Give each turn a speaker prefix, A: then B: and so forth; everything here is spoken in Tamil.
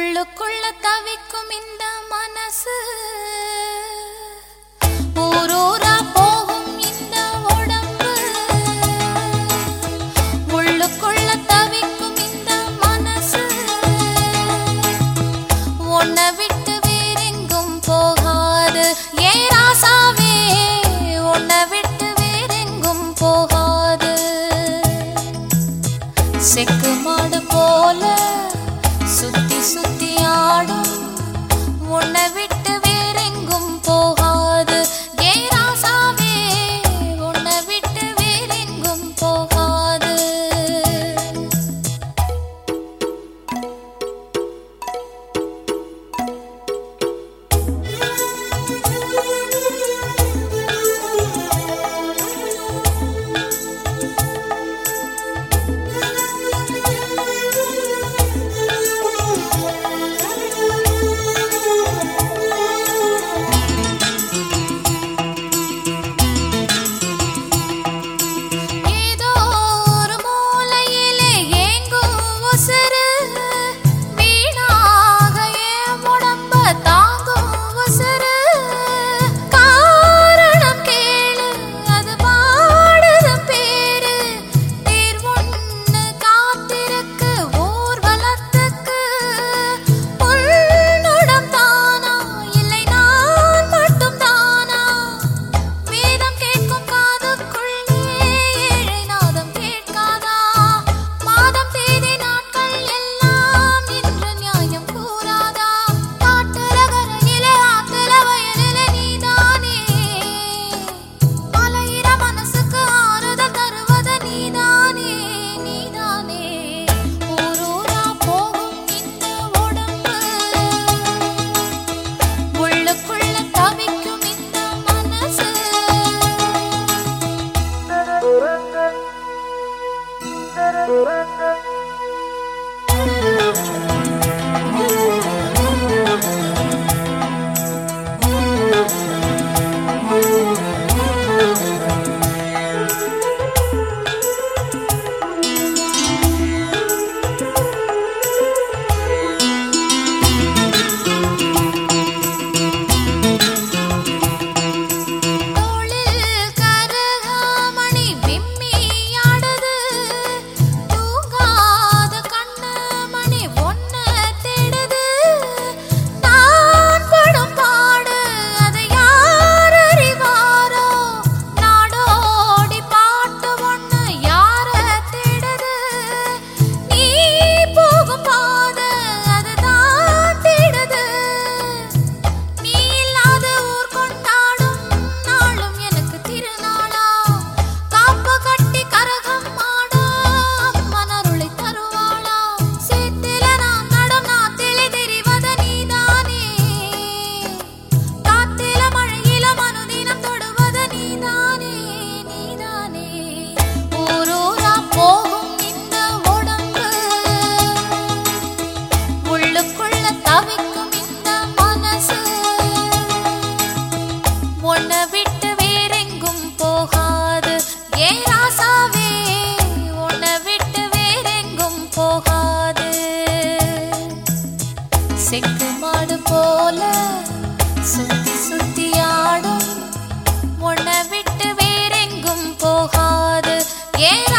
A: உள்ளுக்குள்ள தவிக்கும் இந்த மனசு ஊரூரா போகும் இந்த உடம்பு உள்ளுக்குள்ள தவிக்கும் இந்த மனசு உன்னை விட்டு வேறெங்கும் போகாது ஏன் ராசாவே உன்னை விட்டு வேறெங்கும் போகாது செக்கு மாடு போல சுத்தி சுத்தி ஆடும் உன்னை விட்டு வேறெங்கும் போகாது ஏன் ராசாவே உன்னை விட்டு வேறெங்கும் போகாது உன்னை விட்டு வேறெங்கும் போகாது ஏன் ராசாவே உன்னை விட்டு வேறெங்கும் போகாது செக்கு மாடு போல சுத்தி சுத்தி ஆடும் உன்னை விட்டு வேறெங்கும் போகாது ஏன்